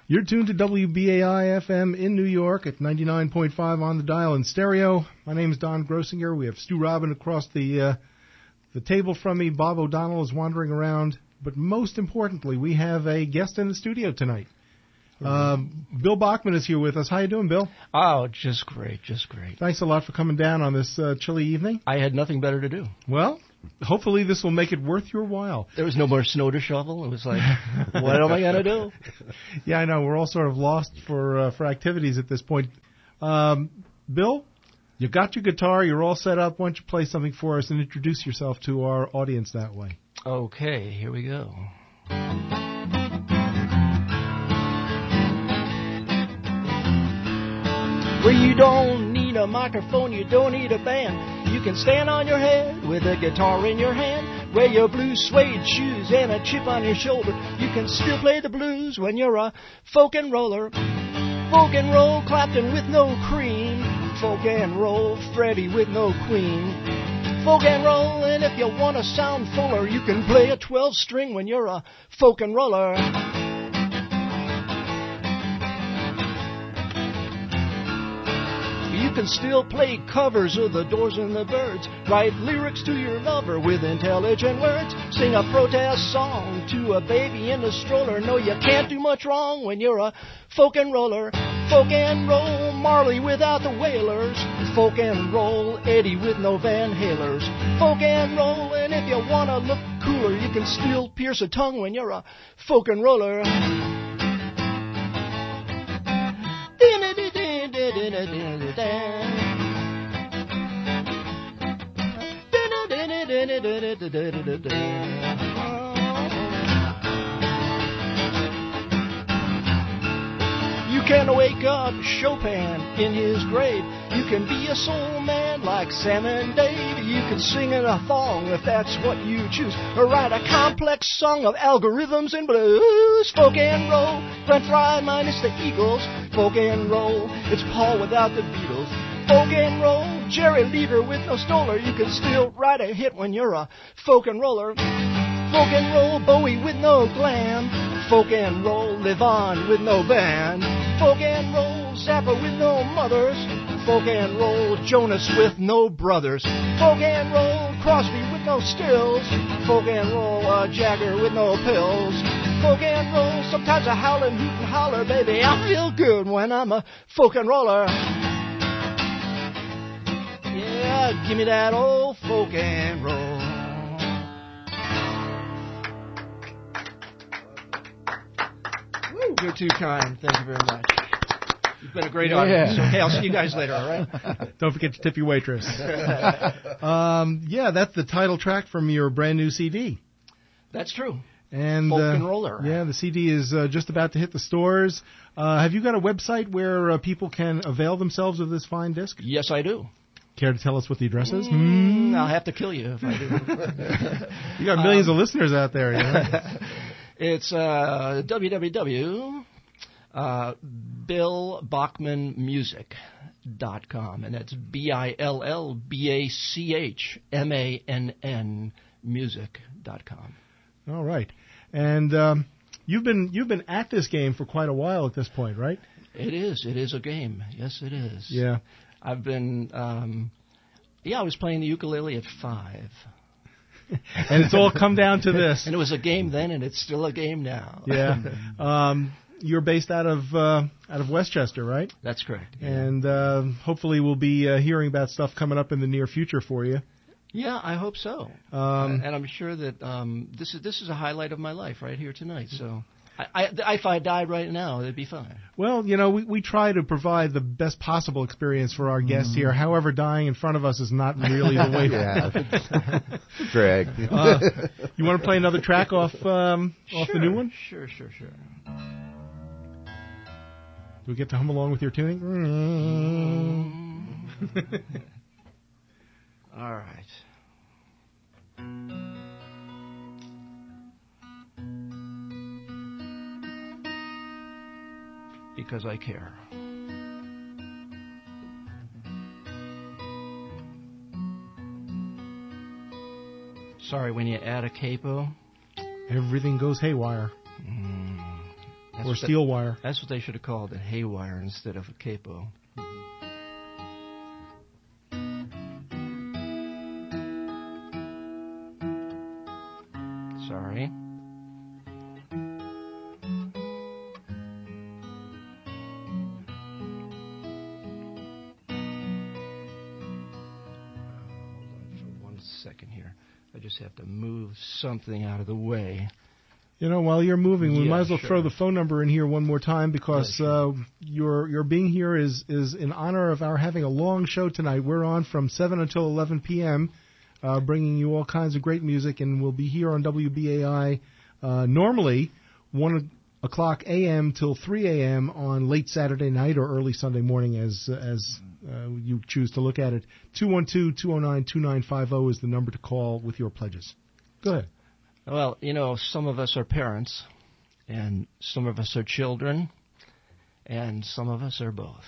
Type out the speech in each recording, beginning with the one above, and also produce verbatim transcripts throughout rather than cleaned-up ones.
You're tuned to W B A I F M in New York at ninety-nine point five on the dial in stereo. My name is Don Grossinger. We have Stu Robin across the uh, the table from me. Bob O'Donnell is wandering around. But most importantly, we have a guest in the studio tonight. Um, Bill Bachman is here with us. How you doing, Bill? Oh, just great, just great. Thanks a lot for coming down on this uh, chilly evening. I had nothing better to do. Well, hopefully this will make it worth your while. There was no more snow to shovel. It was like, what am I going to do? Yeah, I know. We're all sort of lost for uh, for activities at this point. Um, Bill, you got your guitar. You're all set up. Why don't you play something for us and introduce yourself to our audience that way? Okay, here we go. Where you don't need a microphone, you don't need a band. You can stand on your head with a guitar in your hand. Wear your blue suede shoes and a chip on your shoulder. You can still play the blues when you're a folk and roller. Folk and roll Clapton with no cream. Folk and roll Freddie with no queen. Folk and roll, and if you want to sound fuller, you can play a twelve string when you're a folk and roller. You can still play covers of the Doors and the Byrds. Write lyrics to your lover with intelligent words. Sing a protest song to a baby in a stroller. No, you can't do much wrong when you're a folk and roller. Folk and roll Marley without the Wailers. Folk and roll Eddie with no Van Halers. Folk and roll, and if you want to look cooler, you can still pierce a tongue when you're a folk and roller. You can wake up Chopin in his grave. You can be a soul man like Sam and Dave. You can sing in a thong if that's what you choose, or write a complex song of algorithms and blues. Folk and roll, Glenn Frey minus the Eagles. Folk and roll, it's Paul without the Beatles. Folk and roll, Jerry Lever with no Stoller. You can still write a hit when you're a folk and roller. Folk and roll, Bowie with no glam. Folk and roll, Live On with no band. Folk and roll, Zappa with no mothers. Folk and roll, Jonas with no brothers. Folk and roll, Crosby with no stills. Folk and roll, uh, Jagger with no pills. Folk and roll, sometimes I howl and hoot and holler. Baby, I feel good when I'm a folk and roller. Yeah, give me that old folk and roll. Woo, you're too kind. Thank you very much. You've been a great Yeah. audience. Okay, I'll see you guys later, all right? Don't forget to tip your waitress. um, yeah, that's the title track from your brand new C D. That's true. And, Folk uh, and roller. Yeah, the C D is uh, just about to hit the stores. Uh, have you got a website where uh, people can avail themselves of this fine disc? Yes, I do. Care to tell us what the address is? Mm, I'll have to kill you if I do. You got millions um, of listeners out there. You know? It's uh, w w w dot bill bachman music dot com, and that's B I L L B A C H M A N N music dot com. All right. And um, you've been you've been at this game for quite a while at this point, right? It is. It is a game. Yes, it is. Yeah. I've been, um, yeah, I was playing the ukulele at five. And it's all come down to this. And it was a game then, and it's still a game now. Yeah. Um, you're based out of uh, out of Westchester, right? That's correct. Yeah. And uh, hopefully we'll be uh, hearing about stuff coming up in the near future for you. Yeah, I hope so. Um, and I'm sure that um, this is this is a highlight of my life right here tonight. So, I, I, if I died right now, it'd be fine. Well, you know, we, we try to provide the best possible experience for our guests here. However, dying in front of us is not really the way. Yeah, Greg. Uh, you want to play another track off um, off Sure, the new one? Sure, sure, sure. Do we get to hum along with your tuning? All right. Because I care. Sorry, when you add a capo, Everything goes haywire. mm, That's or steel wire. That's what they should have called it, haywire instead of a capo. Sorry. Second here. I just have to move something out of the way. You know, while you're moving, we Yeah, might as well sure. throw the phone number in here one more time because Yeah, sure. uh, your your being here is, is in honor of our having a long show tonight. We're on from seven until eleven p.m., uh, bringing you all kinds of great music, and we'll be here on W B A I uh, normally one o'clock a.m. till three a.m. on late Saturday night or early Sunday morning as as uh, you choose to look at it. two one two, two oh nine, two nine five oh is the number to call with your pledges. Go ahead. Well, you know, some of us are parents, and some of us are children, and some of us are both.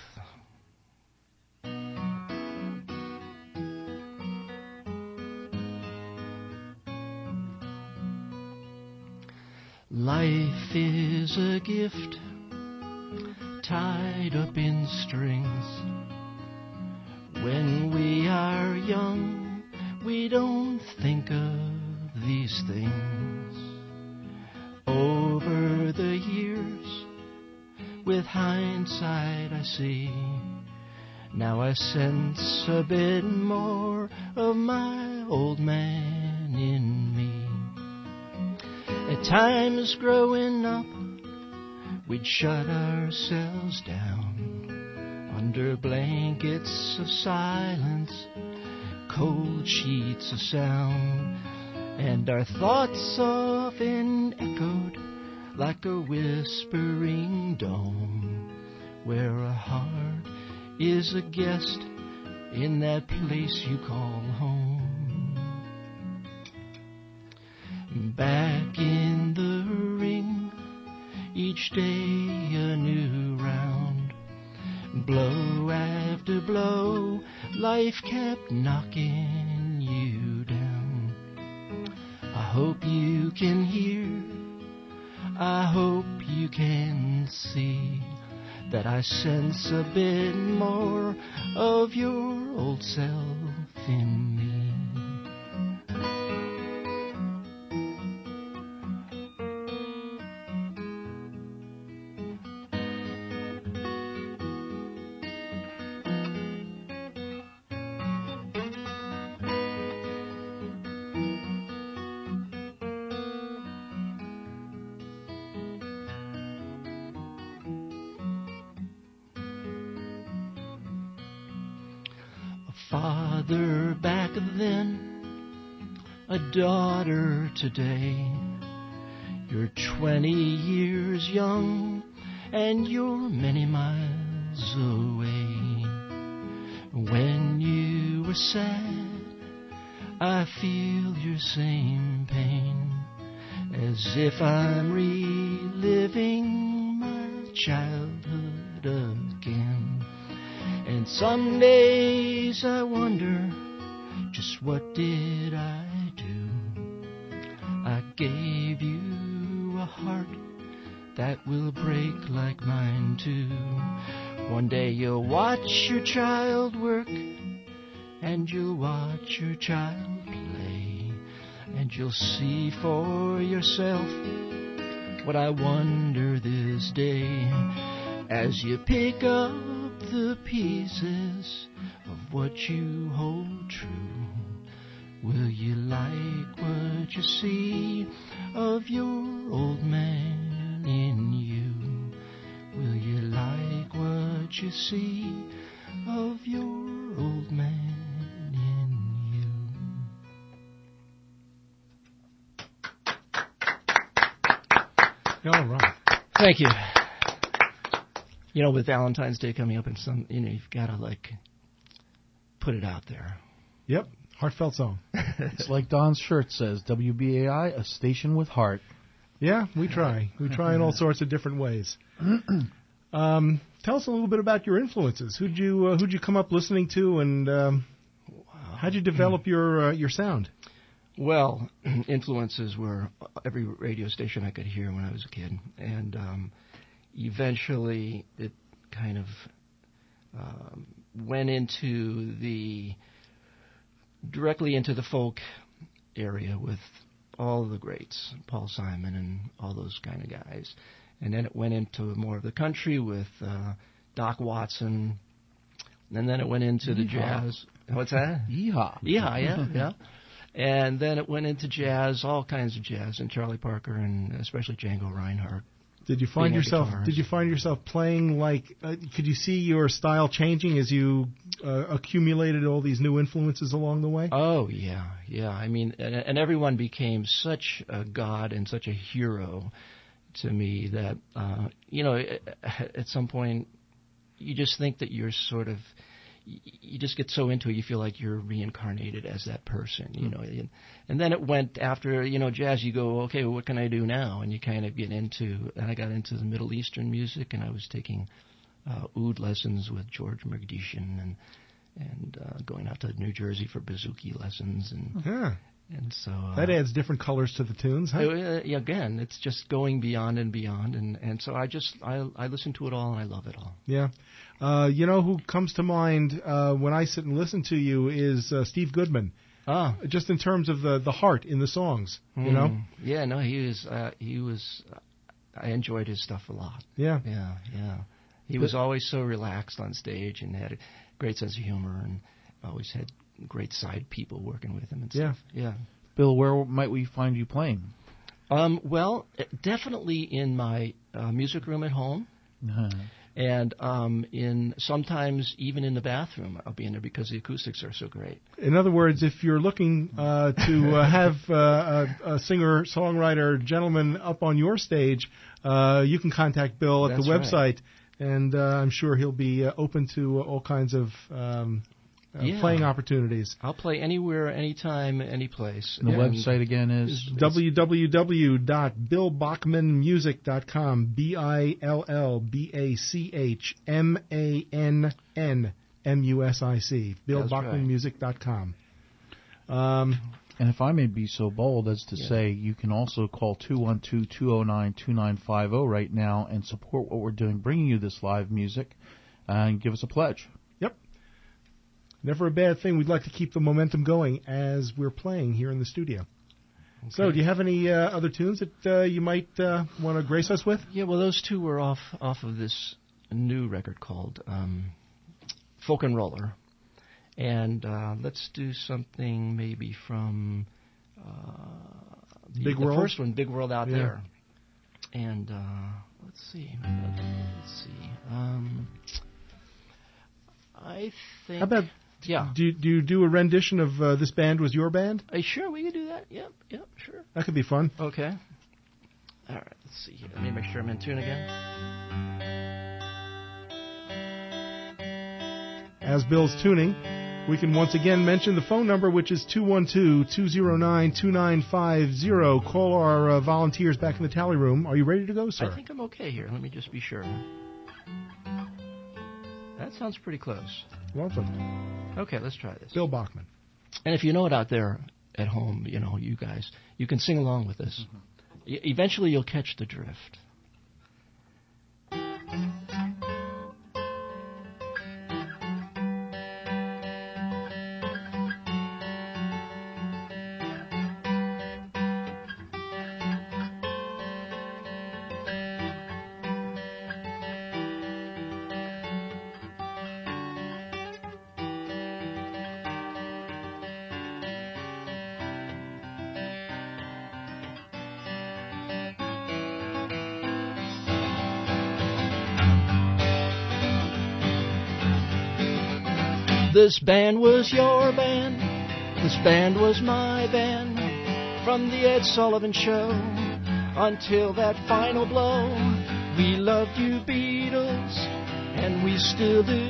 Life is a gift tied up in strings. When we are young, we don't think of these things. Over the years, with hindsight I see, now I sense a bit more of my old man in me. At times growing up, we'd shut ourselves down under blankets of silence, cold sheets of sound, and our thoughts often echoed like a whispering dome, where a heart is a guest in that place you call home. Back in the ring, each day a new round, blow after blow, life kept knocking you down. I hope you can hear, I hope you can see, that I sense a bit more of your old self in me. Father back then, a daughter today. You're twenty years young, and you're many miles away. When you were sad, I feel your same pain, as if I'm reliving my childhood again. And some days I wonder, just what did I do? I gave you a heart that will break like mine too. One day you'll watch your child work, and you'll watch your child play, and you'll see for yourself what I wonder this day, as you pick up the pieces of what you hold true. Will you like what you see of your old man in you? Will you like what you see of your old man in you? All right. Thank you. You know, with Valentine's Day coming up, and some, you know, you've got to like put it out there. Yep. Heartfelt song. It's like Don's shirt says, W B A I, a station with heart. Yeah, we try. We try in all sorts of different ways. um, tell us a little bit about your influences. Who'd you uh, who'd you come up listening to, and um, how'd you develop your uh, your sound? Well, influences were every radio station I could hear when I was a kid, and um, eventually it kind of um, went into the directly into the folk area with all the greats, Paul Simon and all those kind of guys, and then it went into more of the country with uh, Doc Watson, and then it went into the Yeehaw. jazz. What's that? Yeehaw. Yeah, yeah, yeah. And then it went into jazz, all kinds of jazz, and Charlie Parker, and especially Django Reinhardt. Did you find Being a yourself? guitarist. Did you find yourself playing like? Uh, could you see your style changing as you uh, accumulated all these new influences along the way? Oh yeah, yeah. I mean, and, and everyone became such a god and such a hero to me that uh, you know, at some point, you just think that you're sort of. You just get so into it, you feel like you're reincarnated as that person, you know. And, and then it went after, you know, jazz, you go, okay, well, what can I do now? And you kind of get into, and I got into the Middle Eastern music, and I was taking uh, oud lessons with George Mergdishan, and and uh, going out to New Jersey for bouzouki lessons, and Yeah, and so uh, that adds different colors to the tunes, huh? uh, yeah, again, it's just going beyond and beyond, and, and so I just I I listen to it all, and I love it all. Yeah. Uh, you know who comes to mind uh, when I sit and listen to you is uh, Steve Goodman. Ah. Just in terms of the, the heart in the songs, you know? Mm. Yeah, no, he was, uh, he was, uh, I enjoyed his stuff a lot. Yeah. Yeah, yeah. He was always so relaxed on stage and had a great sense of humor, and always had great side people working with him and Yeah. stuff. Yeah. Bill, where might we find you playing? Um, well, definitely in my uh, music room at home. Uh-huh. And um, in sometimes even in the bathroom, I'll be in there because the acoustics are so great. In other words, if you're looking uh, to uh, have uh, a, a singer, songwriter, gentleman up on your stage, uh, you can contact Bill at That's the right. website, and uh, I'm sure he'll be uh, open to all kinds of um, uh, Yeah. playing opportunities. I'll play anywhere, anytime, any place. And the And website again is w w w dot bill bachman music dot com. B I L L B A C H M A N N M U S I C. bill bachman music dot com. Um, And if I may be so bold as to Yeah. say, you can also call two one two, two oh nine, two nine five oh right now and support what we're doing, bringing you this live music, and give us a pledge. Never a bad thing. We'd like to keep the momentum going as we're playing here in the studio. So, do you have any uh, other tunes that uh, you might uh, want to grace us with? Yeah, well, those two were off off of this new record called um, Folk and Roller. And uh, let's do something maybe from uh, the, Big the World? first one, Big World Out Yeah. There. And uh, let's see. Let's see. Um, I think... How about, Yeah. do, do you do a rendition of uh, This Band Was Your Band? Uh, sure, we can do that. Yep, yep, sure. That could be fun. Okay. All right, let's see here. Let me make sure I'm in tune again. As Bill's tuning, we can once again mention the phone number, which is two one two, two oh nine, two nine five oh. Call our uh, volunteers back in the tally room. Are you ready to go, sir? I think I'm okay here. Let me just be sure. That sounds pretty close. Welcome. Okay, let's try this. Bill Bachman. And if you know it out there at home, you know, you guys, you can sing along with this. E- eventually you'll catch the drift. This band was your band, this band was my band, from the Ed Sullivan Show until that final blow. We loved you Beatles, and we still do.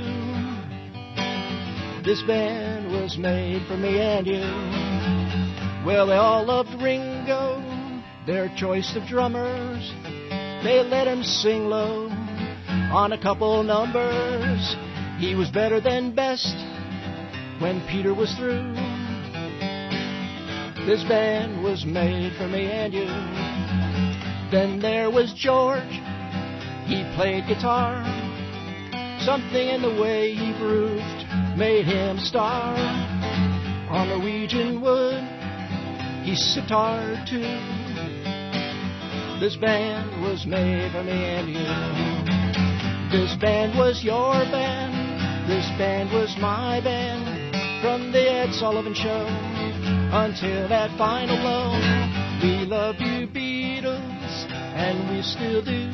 This band was made for me and you. Well, they all loved Ringo, their choice of drummers. They let him sing low on a couple numbers. He was better than best when Peter was through. This band was made for me and you. Then there was George. He played guitar. Something in the way he grooved made him a star. On Norwegian wood, he sitared too. This band was made for me and you. This band was your band. This band was my band. From the Ed Sullivan Show until that final blow. We loved you, Beatles, and we still do.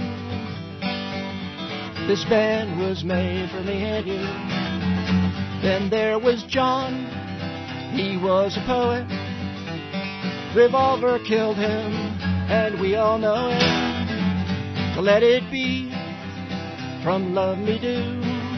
This band was made for me and you. Then there was John. He was a poet. Revolver killed him, and we all know it. Let it be from Love Me Do.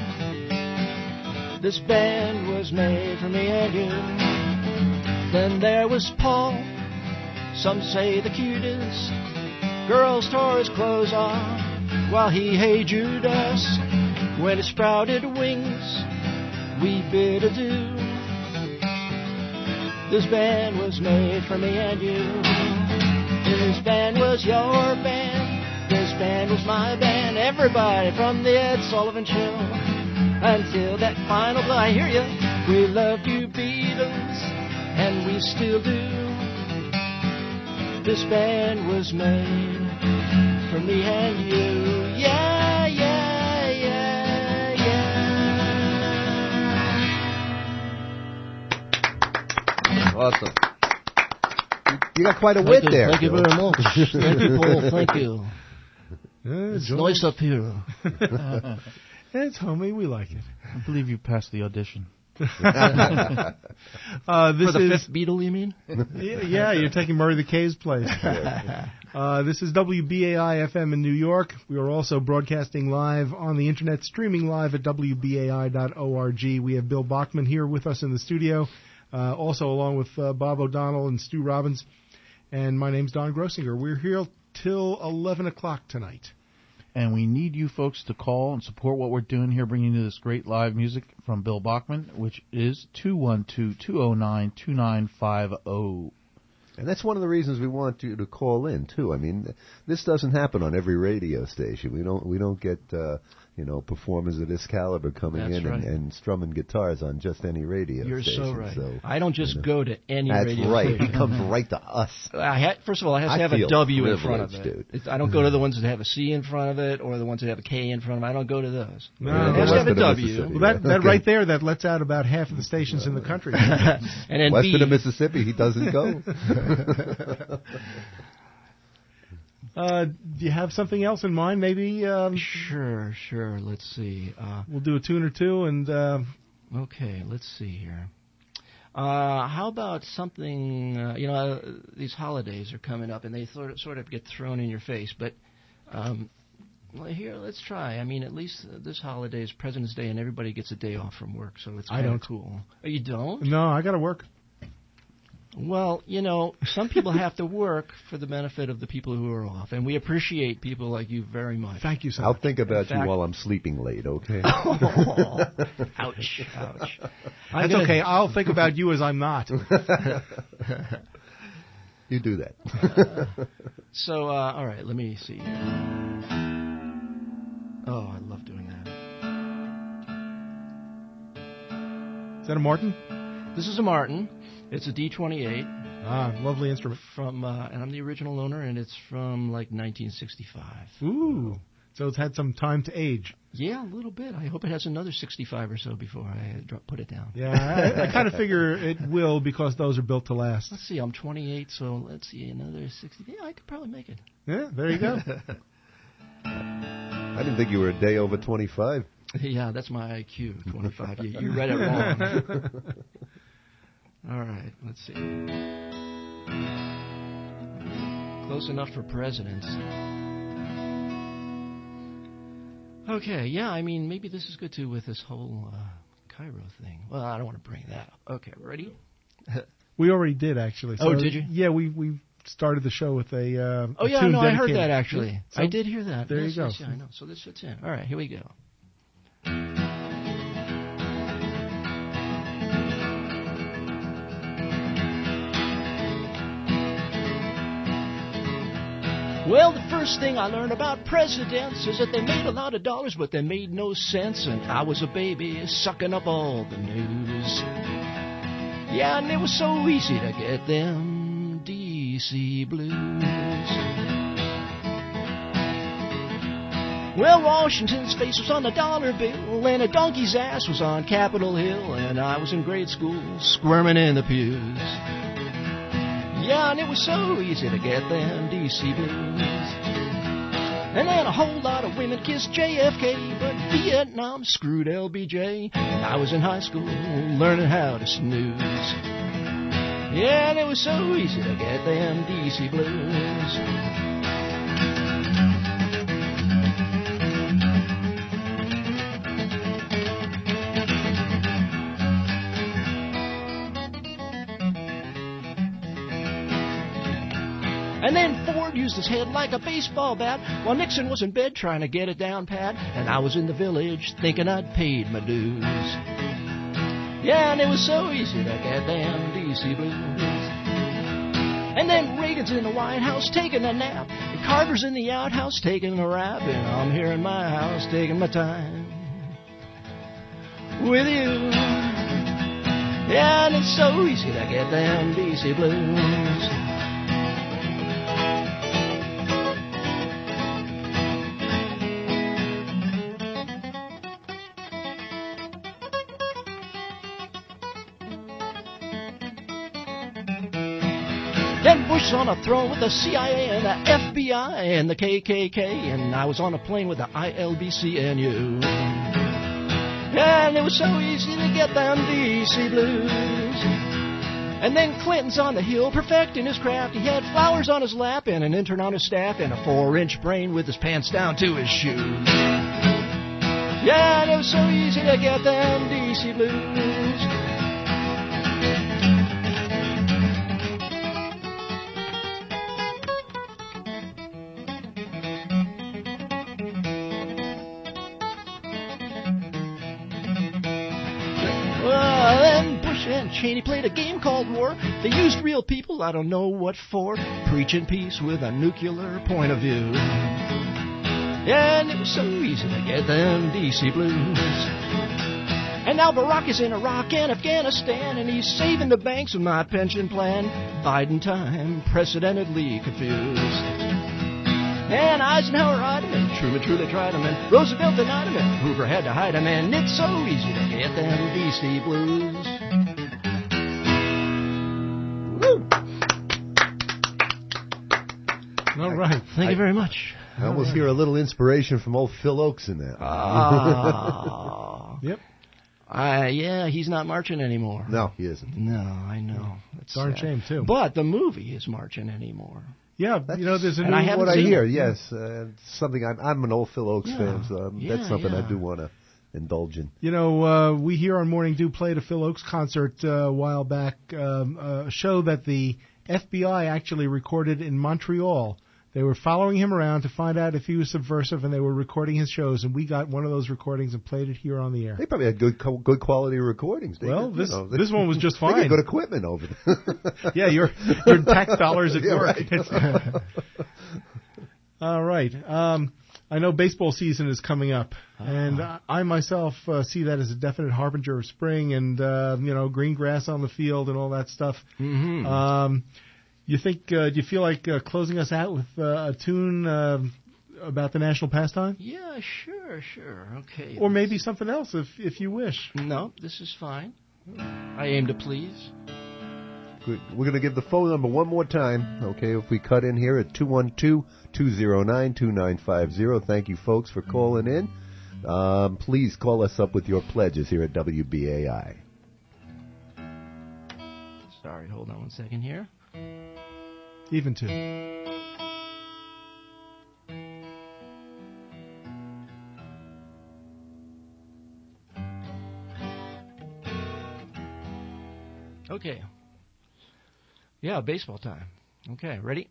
This band was made for me and you. Then there was Paul. Some say the cutest. Girls tore his clothes off while he hey Jude us. When it sprouted wings, we bid adieu. This band was made for me and you. This band was your band. This band was my band. Everybody from the Ed Sullivan Show until that final blow. I hear you. We loved you, Beatles, and we still do. This band was made for me and you. Yeah, yeah, yeah, yeah. Awesome. You got quite a wit Thank you, there. Thank you Joe. very much. Thank you, Paul. Thank you. Uh, It's George. nice up here. It's homey. We like it. I believe you passed the audition. Uh, this For the is fifth Beatle, you mean? yeah, yeah, you're taking Murray the K's place. Uh, this is W B A I F M in New York. We are also broadcasting live on the internet, streaming live at W B A I dot org. We have Bill Bachman here with us in the studio, uh, also along with uh, Bob O'Donnell and Stu Robbins. And my name's Don Grossinger. We're here till eleven o'clock tonight. And we need you folks to call and support what we're doing here, bringing you this great live music from Bill Bachman, which is two one two, two oh nine, two nine five oh. And that's one of the reasons we want you to call in too. I mean, this doesn't happen on every radio station. We don't we don't get uh, you know performers of this caliber coming That's in right. and, and strumming guitars on just any radio You're station. so right. So, I don't just you know, go to any that's radio right. station. He comes right to us. I ha- first of all, it has I to have a feel W in front of it. privileged, dude. It's, I don't go to the ones that have a C in front of it or the ones that have a K in front of it. I don't go to those. No, it has to have a Western of W. Mississippi. Well, that, that Okay. right there, that lets out about half of the stations in the country. And then Western B. of Mississippi, he doesn't go. Uh, do you have something else in mind? Maybe um, Sure, sure. Let's see. Uh, we'll do a tune or two, and uh, okay, let's see here. Uh, how about something? Uh, you know, uh, these holidays are coming up, and they sort of, sort of get thrown in your face. But um, well, here, let's try. I mean, at least uh, this holiday is President's Day, and everybody gets a day off from work, so it's I kind of don't. cool. Oh, you don't? no, I got to work. Well, you know, some people have to work for the benefit of the people who are off, and we appreciate people like you very much. Thank you so I'll much. think about In fact- you while I'm sleeping late, okay? Oh, ouch, ouch. I'm That's gonna- okay. I'll think about you as I'm not. You do that. So, uh, all right, let me see here. Oh, I love doing that. Is that a Martin? This is a Martin. It's a D twenty-eight Ah, lovely instrument. from, uh, and I'm the original owner, and it's from like nineteen sixty-five. Ooh. So it's had some time to age. Yeah, a little bit. I hope it has another sixty-five or so before I dro- put it down. Yeah, I, I kind of figure it will because those are built to last. Let's see, I'm twenty-eight, so let's see, another sixty. Yeah, I could probably make it. Yeah, there you go. I didn't think you were a day over twenty-five. Yeah, that's my I Q, twenty-five. you, you read it wrong. All right, let's see. Close enough for presidents. Okay, yeah, I mean, maybe this is good too with this whole uh, Cairo thing. Well, I don't want to bring that up. Okay, ready? We already did, actually. Oh, did you? Yeah, we, we started the show with a uh, Oh, a yeah, tune no, I heard dedicated- that actually. So I did hear that. there you Yes, go. yes, yeah, I know. So this fits in. All right, here we go. Well, the first thing I learned about presidents is that they made a lot of dollars, but they made no sense, and I was a baby sucking up all the news. Yeah, and it was so easy to get them D C blues. Well, Washington's face was on the dollar bill, and a donkey's ass was on Capitol Hill, and I was in grade school squirming in the pews. Yeah, and it was so easy to get them D C blues. And then a whole lot of women kissed J F K, but Vietnam screwed L B J. And I was in high school learning how to snooze. Yeah, and it was so easy to get them D C blues. And then Ford used his head like a baseball bat while Nixon was in bed trying to get it down pat. And I was in the village thinking I'd paid my dues. Yeah, and it was so easy to get them D C blues. And then Reagan's in the White House taking a nap, and Carter's in the outhouse taking a rap, and I'm here in my house taking my time with you. Yeah, and it's so easy to get them D C blues. Then Bush was on a throne with the C I A and the F B I and the K K K, and I was on a plane with the I L B C and you. And it was so easy to get them D C blues. And then Clinton's on the Hill perfecting his craft. He had flowers on his lap and an intern on his staff and a four-inch brain with his pants down to his shoes. Yeah, and it was so easy to get them D C blues. And Cheney played a game called war. They used real people, I don't know what for, preaching peace with a nuclear point of view. And it was so easy to get them D C blues. And now Barack is in Iraq and Afghanistan, and he's saving the banks with my pension plan. Biden time, precedentedly confused. And Eisenhower eyed him, and Truman truly tried him, and Roosevelt denied him, and Hoover had to hide him, and it's so easy to get them D C blues. All right. Thank I, you very much. I almost right. hear a little inspiration from old Phil Oakes in there. Ah. Yep. Uh, yeah, he's not marching anymore. No, he isn't. No, I know. That's darn shame, too. But the movie is marching anymore. Yeah, that's, you know, there's a new... I what I hear, it. yes. Uh, something I'm, I'm an old Phil Oakes yeah. fan, so um, yeah, that's something yeah. I do want to indulge in. You know, uh, we here on Morning Dew played a Phil Oakes concert uh, a while back, um, a show that the F B I actually recorded in Montreal. They were following him around to find out if he was subversive, and they were recording his shows, and we got one of those recordings and played it here on the air. They probably had good good quality recordings. They well, did, this you know, this one was just fine. They got good equipment over there. Yeah, your your tax dollars at yeah, work. Right. All right. Um, I know baseball season is coming up, ah. and I, I myself uh, see that as a definite harbinger of spring and, uh, you know, green grass on the field and all that stuff. Mm-hmm. Um You think? Uh, do you feel like uh, closing us out with uh, a tune uh, about the national pastime? Yeah, sure, sure. Okay. Or maybe something else, if if you wish. No, this is fine. I aim to please. Good. We're going to give the phone number one more time. Okay, if we cut in here at two one two, two zero nine, two nine five zero. Thank you, folks, for calling in. Um, please call us up with your pledges here at W B A I. Sorry, hold on one second here. Even two. Okay. Yeah, baseball time. Okay, ready?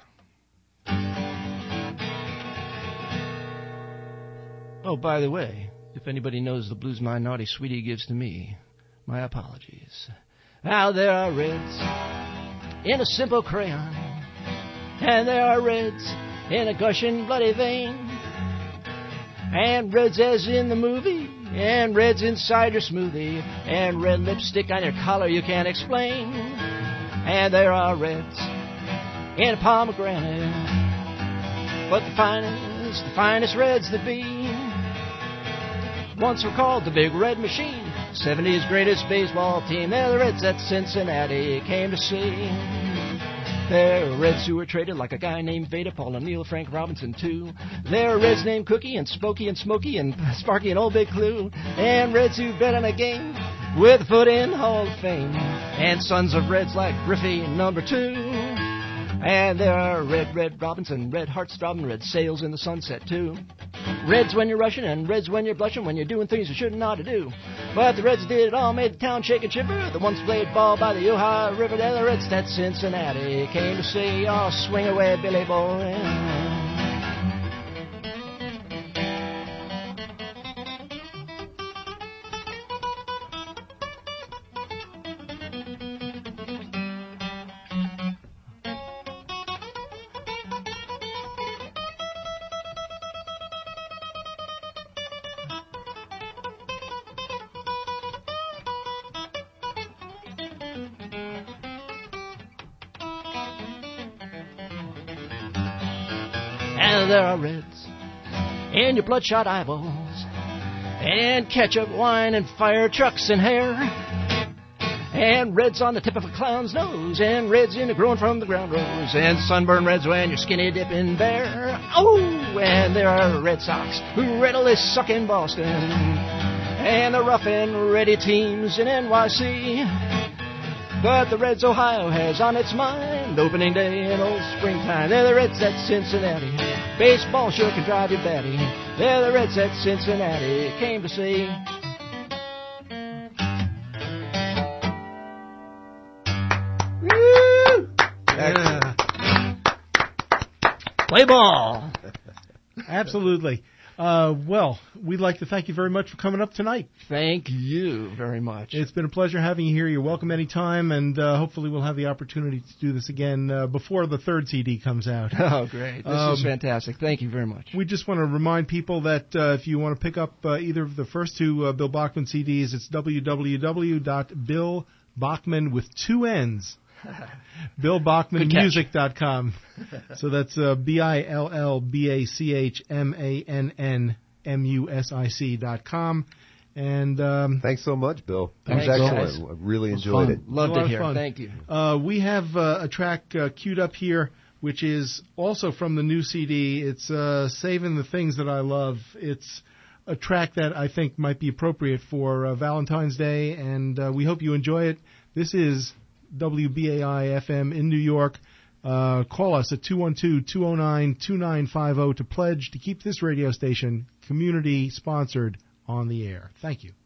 Oh, by the way, if anybody knows the blues my naughty sweetie gives to me, my apologies. Now there are reds in a simple crayon, and there are reds in a gushing bloody vein. And red's as in the movie, and red's inside your smoothie, and red lipstick on your collar you can't explain. And there are reds in a pomegranate, but the finest, the finest reds that be once were called the Big Red Machine, seventies greatest baseball team. They're the Reds that Cincinnati came to see. They're Reds who were traded like a guy named Veda, Paul O'Neill, Frank Robinson, too. They're Reds named Cookie and Spokey and Smokey and Sparky and Old Big Clue. And Reds who bet on a game with a foot in Hall of Fame. And sons of Reds like Griffey, number two. And there are Red, Red Robinson, Red Hearts throbbing, Red Sails in the sunset, too. Reds when you're rushing and Reds when you're blushing, when you're doing things you shouldn't ought to do. But the Reds did it all, made the town shake and shiver. The once played ball by the Ohio River. They're the Reds that Cincinnati came to see. Oh, swing away, Billy boy. And there are reds in your bloodshot eyeballs, and ketchup, wine, and fire trucks and hair, and reds on the tip of a clown's nose, and reds in the growing from the ground rose, and sunburned reds when you're skinny dipping bare. Oh, and there are Red Sox who readily suck in Boston, and the rough and ready teams in N Y C. But the Reds Ohio has on its mind opening day in old springtime. They're the Reds at Cincinnati. Baseball sure can drive you batty. They're the Reds at Cincinnati came to see. Woo! Yeah. Play ball. Absolutely. Uh, well, we'd like to thank you very much for coming up tonight. Thank you very much. It's been a pleasure having you here. You're welcome anytime, and uh, hopefully we'll have the opportunity to do this again uh, before the third C D comes out. Oh, great. This Um, is fantastic. Thank you very much. We just want to remind people that uh, if you want to pick up uh, either of the first two uh, Bill Bachman C Ds, it's w w w dot bill bachman with two N's. bill bachman music dot com. So that's uh, B I L L B A C H M A N N M U S I C dot com. And um, Thanks so much, Bill. It Thanks, was guys. excellent. I really It was enjoyed fun. it. Loved a lot it of here. fun. Thank you. Uh, we have uh, a track uh, queued up here, which is also from the new C D. It's uh, Saving the Things That I Love. It's a track that I think might be appropriate for uh, Valentine's Day, and uh, we hope you enjoy it. This is W B A I F M in New York. Uh, call us at two one two, two oh nine, two nine five oh to pledge to keep this radio station community-sponsored on the air. Thank you.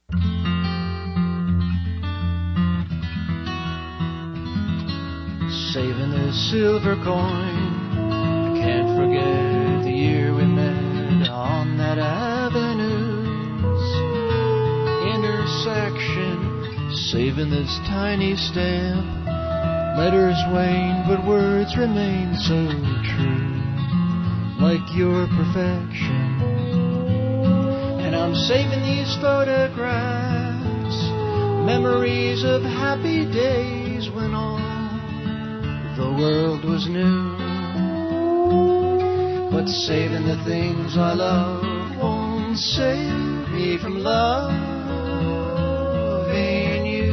Saving the silver coin, I can't forget the year we met on that avenue's intersection. Saving this tiny stamp, letters wane but words remain so true, like your perfection. And I'm saving these photographs, memories of happy days when all the world was new. But saving the things I love won't save me from loving you.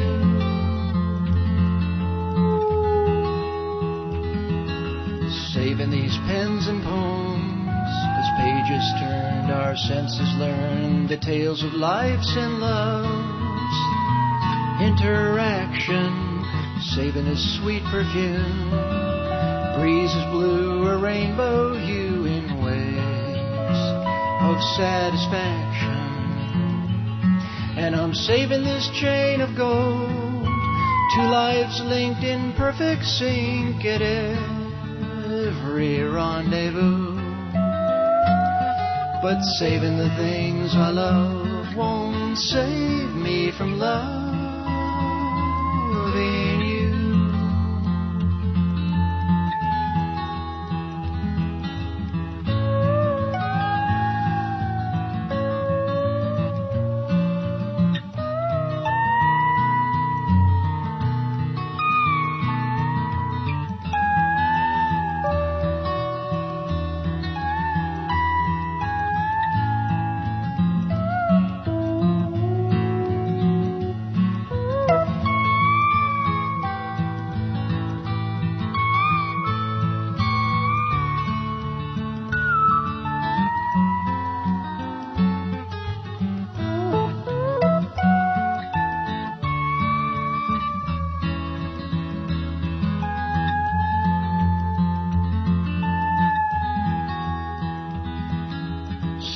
Saving these pens and poems, as pages turned, our senses learned the tales of life's and love's interaction. Saving his sweet perfume, breezes blue, a rainbow hue in waves of satisfaction. And I'm saving this chain of gold, two lives linked in perfect sync at every rendezvous. But saving the things I love won't save me from loving you.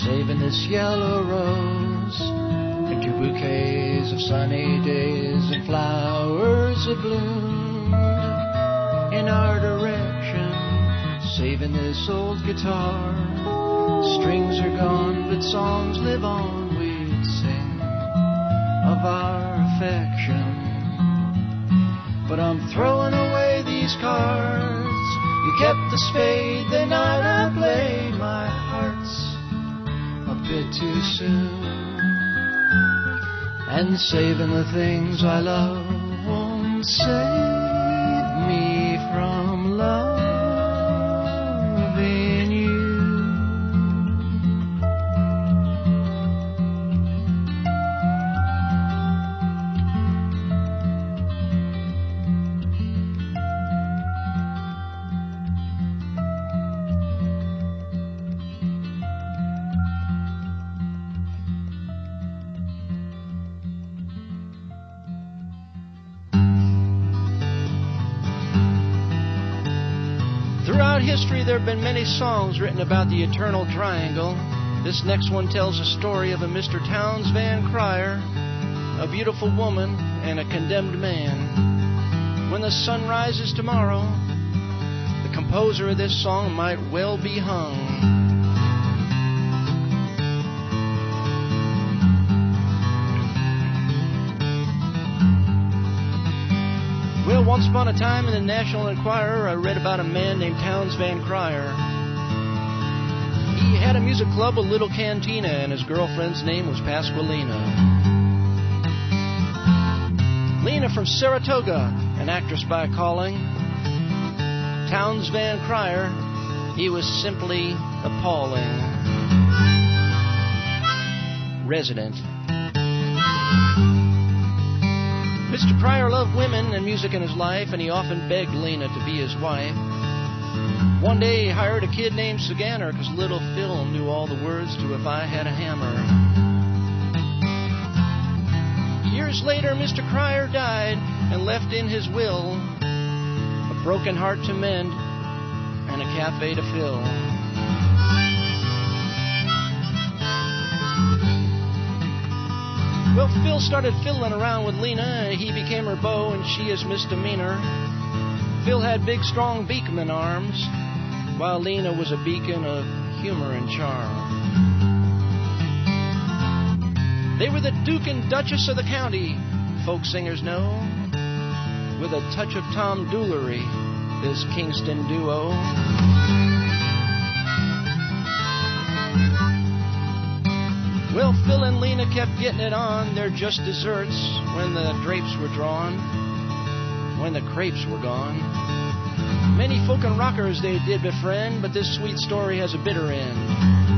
saving this yellow rose into bouquets of sunny days and flowers that bloomed in our direction, saving this old guitar. Strings are gone, but songs live on. We'd sing of our affection, but I'm throwing away these cards. You kept the spade the night I played. My heart's a bit too soon, and saving the things I love won't save me from loving you. Throughout history, there have been many songs written about the Eternal Triangle. This next one tells a story of a Mister Townes Van Cryer, a beautiful woman, and a condemned man. When the sun rises tomorrow, the composer of this song might well be hung. Well, once upon a time in the National Enquirer, I read about a man named Townes Van Cryer. He had a music club, a little cantina, and his girlfriend's name was Pasqualina. Lena from Saratoga, an actress by calling. Townes Van Cryer, he was simply appalling. Resident. Mister Cryer loved women and music in his life, and he often begged Lena to be his wife. One day he hired a kid named Saganer, because little Phil knew all the words to If I Had a Hammer. Years later, Mister Cryer died and left in his will a broken heart to mend and a cafe to fill. Well, Phil started fiddling around with Lena. He became her beau, and she his misdemeanor. Phil had big, strong Beekman arms, while Lena was a beacon of humor and charm. They were the Duke and Duchess of the county, folk singers know, with a touch of tomfoolery, this Kingston duo. Well, Phil and Lena kept getting it on. They're just desserts when the drapes were drawn, when the crepes were gone. Many folk and rockers they did befriend, but this sweet story has a bitter end.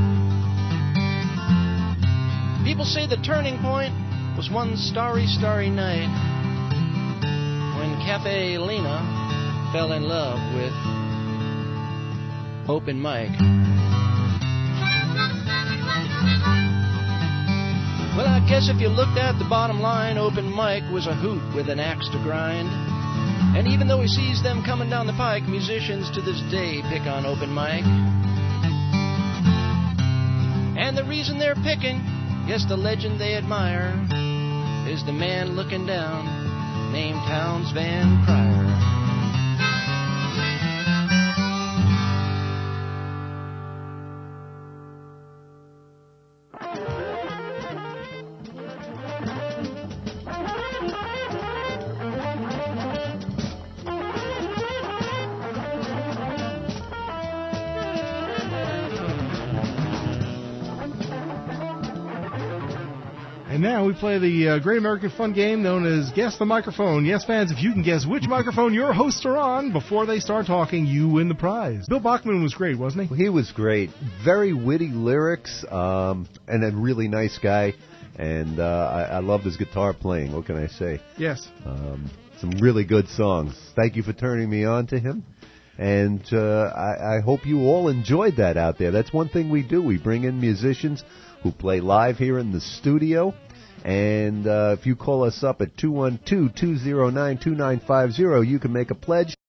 People say the turning point was one starry, starry night when Cafe Lena fell in love with Open Mike. Well, I guess if you looked at the bottom line, Open Mike was a hoot with an axe to grind. And even though he sees them coming down the pike, musicians to this day pick on Open Mike. And the reason they're picking, yes, the legend they admire, is the man looking down named Townes Van Cryer. And now we play the uh, Great American Fun game known as Guess the Microphone. Yes, fans, if you can guess which microphone your hosts are on before they start talking, you win the prize. Bill Bachman was great, wasn't he? He was great. Very witty lyrics, um, and a really nice guy. And uh, I, I loved his guitar playing. What can I say? Yes. Um, some really good songs. Thank you for turning me on to him. And uh, I, I hope you all enjoyed that out there. That's one thing we do. We bring in musicians who play live here in the studio. And uh, if you call us up at two one two, two zero nine, two nine five zero, you can make a pledge.